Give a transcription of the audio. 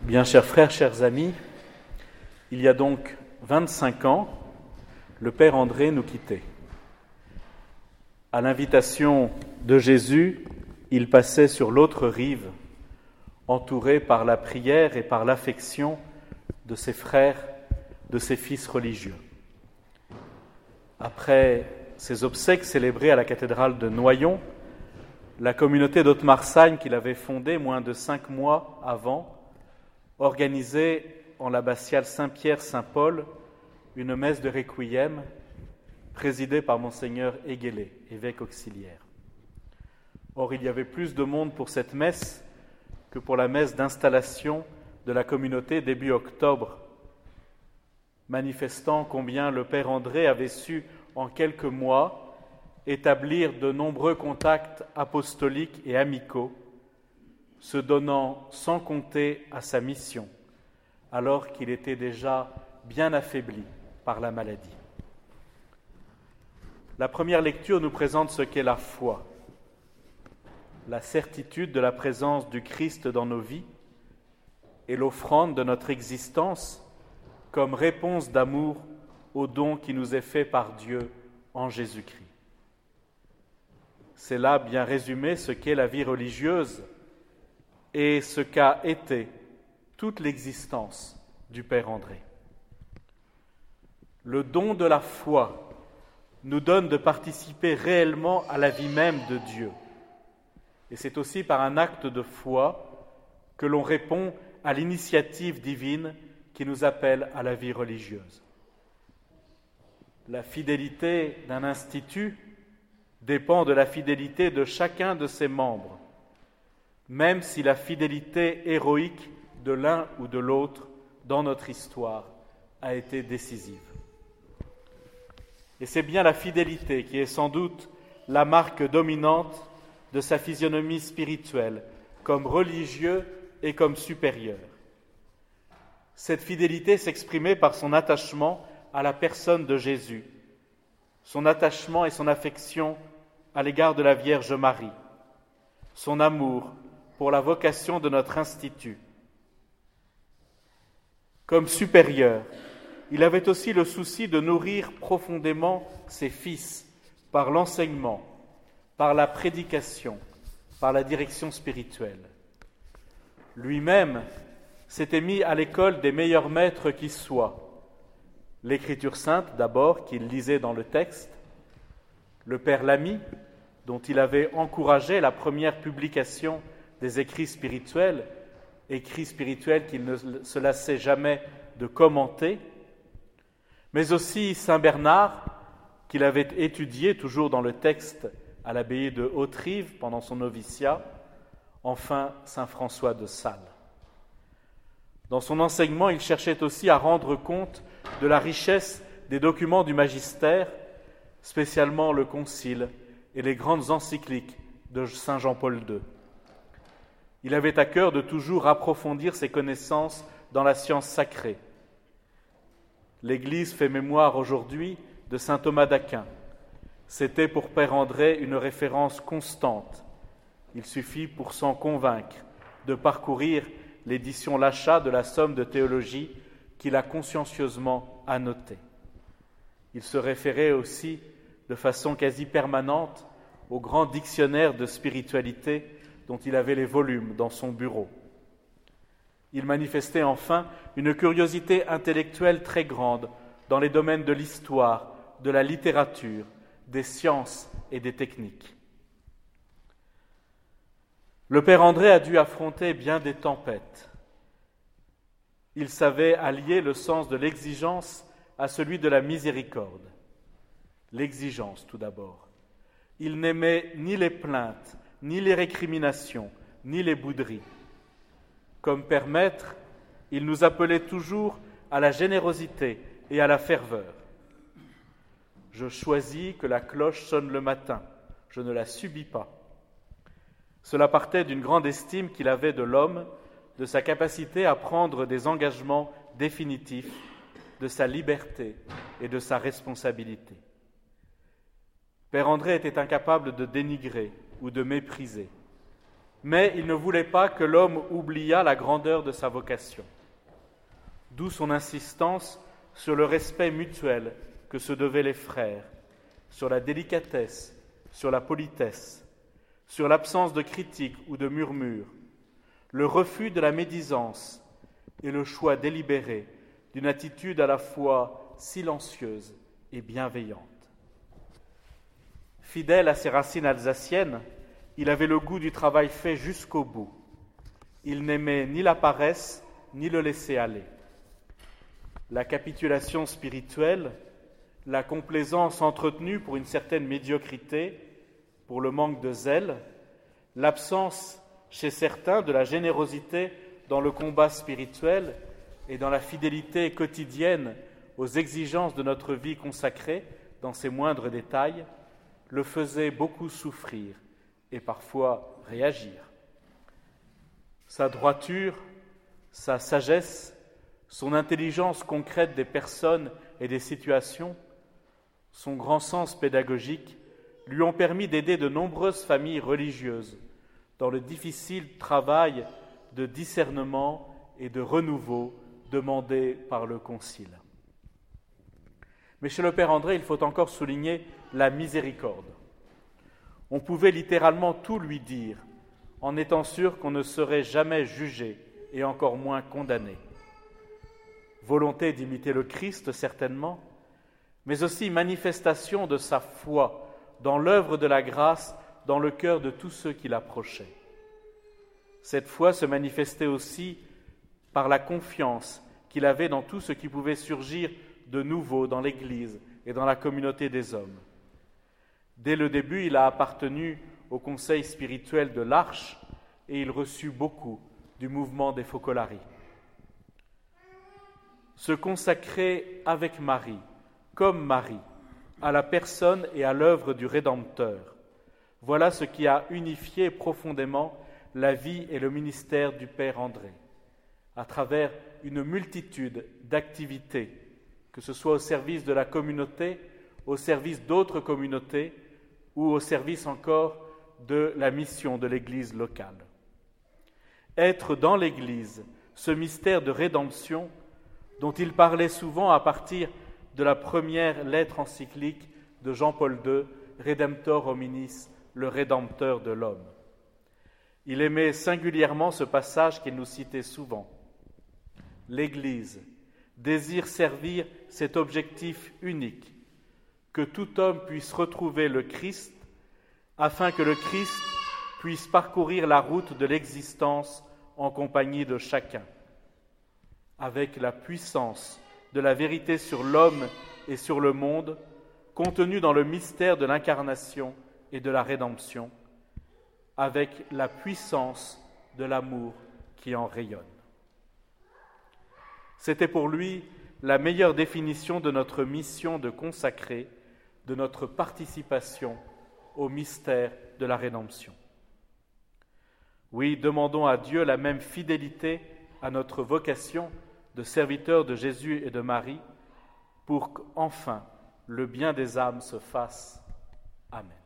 Bien, chers frères, chers amis, il y a donc 25 ans, le Père André nous quittait. À l'invitation de Jésus, il passait sur l'autre rive, entouré par la prière et par l'affection de ses frères, de ses fils religieux. Après ses obsèques célébrées à la cathédrale de Noyon, la communauté d'Haute-Marsagne qu'il avait fondée moins de 5 mois avant organisait en l'abbatiale Saint-Pierre-Saint-Paul une messe de requiem présidée par Monseigneur Eguélé, évêque auxiliaire. Or, il y avait plus de monde pour cette messe que pour la messe d'installation de la communauté début octobre, manifestant combien le Père André avait su en quelques mois établir de nombreux contacts apostoliques et amicaux, se donnant sans compter à sa mission, alors qu'il était déjà bien affaibli par la maladie. La première lecture nous présente ce qu'est la foi, la certitude de la présence du Christ dans nos vies et l'offrande de notre existence comme réponse d'amour au don qui nous est fait par Dieu en Jésus-Christ. C'est là bien résumé ce qu'est la vie religieuse et ce qu'a été toute l'existence du Père André. Le don de la foi nous donne de participer réellement à la vie même de Dieu. Et c'est aussi par un acte de foi que l'on répond à l'initiative divine qui nous appelle à la vie religieuse. La fidélité d'un institut dépend de la fidélité de chacun de ses membres, même si la fidélité héroïque de l'un ou de l'autre dans notre histoire a été décisive. Et c'est bien la fidélité qui est sans doute la marque dominante de sa physionomie spirituelle, comme religieux et comme supérieur. Cette fidélité s'exprimait par son attachement à la personne de Jésus, son attachement et son affection à l'égard de la Vierge Marie, son amour pour la vocation de notre institut. Comme supérieur, il avait aussi le souci de nourrir profondément ses fils par l'enseignement, par la prédication, par la direction spirituelle. Lui-même s'était mis à l'école des meilleurs maîtres qui soient. L'Écriture sainte d'abord, qu'il lisait dans le texte, le Père Lamy, dont il avait encouragé la première publication des écrits spirituels qu'il ne se lassait jamais de commenter, mais aussi Saint Bernard, qu'il avait étudié toujours dans le texte à l'abbaye de Haute-Rive pendant son noviciat, enfin Saint François de Sales. Dans son enseignement, il cherchait aussi à rendre compte de la richesse des documents du magistère, spécialement le Concile et les grandes encycliques de Saint Jean-Paul II. Il avait à cœur de toujours approfondir ses connaissances dans la science sacrée. L'Église fait mémoire aujourd'hui de saint Thomas d'Aquin. C'était pour Père André une référence constante. Il suffit pour s'en convaincre de parcourir l'édition Lachat de la Somme de théologie qu'il a consciencieusement annotée. Il se référait aussi de façon quasi permanente au grand dictionnaire de spiritualité dont il avait les volumes dans son bureau. Il manifestait enfin une curiosité intellectuelle très grande dans les domaines de l'histoire, de la littérature, des sciences et des techniques. Le Père André a dû affronter bien des tempêtes. Il savait allier le sens de l'exigence à celui de la miséricorde. L'exigence, tout d'abord. Il n'aimait ni les plaintes, ni les récriminations, ni les bouderies. Comme Père Maître, il nous appelait toujours à la générosité et à la ferveur. Je choisis que la cloche sonne le matin, je ne la subis pas. Cela partait d'une grande estime qu'il avait de l'homme, de sa capacité à prendre des engagements définitifs, de sa liberté et de sa responsabilité. Père André était incapable de dénigrer ou de mépriser. mais il ne voulait pas que l'homme oubliât la grandeur de sa vocation. D'où son insistance sur le respect mutuel que se devaient les frères, sur la délicatesse, sur la politesse, sur l'absence de critique ou de murmure, le refus de la médisance et le choix délibéré d'une attitude à la fois silencieuse et bienveillante. Fidèle à ses racines alsaciennes, il avait le goût du travail fait jusqu'au bout. Il n'aimait ni la paresse ni le laisser-aller. La capitulation spirituelle, la complaisance entretenue pour une certaine médiocrité, pour le manque de zèle, l'absence chez certains de la générosité dans le combat spirituel et dans la fidélité quotidienne aux exigences de notre vie consacrée dans ses moindres détails, le faisaient beaucoup souffrir et parfois réagir. Sa droiture, sa sagesse, son intelligence concrète des personnes et des situations, son grand sens pédagogique lui ont permis d'aider de nombreuses familles religieuses dans le difficile travail de discernement et de renouveau demandé par le Concile. Mais chez le Père André, il faut encore souligner la miséricorde. On pouvait littéralement tout lui dire, en étant sûr qu'on ne serait jamais jugé et encore moins condamné. Volonté d'imiter le Christ, certainement, mais aussi manifestation de sa foi dans l'œuvre de la grâce dans le cœur de tous ceux qui l'approchaient. Cette foi se manifestait aussi par la confiance qu'il avait dans tout ce qui pouvait surgir de nouveau dans l'Église et dans la communauté des hommes. Dès le début, il a appartenu au conseil spirituel de l'Arche et il reçut beaucoup du mouvement des Focolari. Se consacrer avec Marie, comme Marie, à la personne et à l'œuvre du Rédempteur, voilà ce qui a unifié profondément la vie et le ministère du Père André, à travers une multitude d'activités, que ce soit au service de la communauté, au service d'autres communautés ou au service encore de la mission de l'Église locale. Être dans l'Église, ce mystère de rédemption dont il parlait souvent à partir de la première lettre encyclique de Jean-Paul II, Redemptor hominis, le Rédempteur de l'homme. Il aimait singulièrement ce passage qu'il nous citait souvent. L'Église désire servir cet objectif unique, que tout homme puisse retrouver le Christ, afin que le Christ puisse parcourir la route de l'existence en compagnie de chacun, avec la puissance de la vérité sur l'homme et sur le monde, contenue dans le mystère de l'incarnation et de la rédemption, avec la puissance de l'amour qui en rayonne. C'était pour lui la meilleure définition de notre mission de consacrer, de notre participation au mystère de la rédemption. Oui, demandons à Dieu la même fidélité à notre vocation de serviteurs de Jésus et de Marie, pour qu'enfin le bien des âmes se fasse. Amen.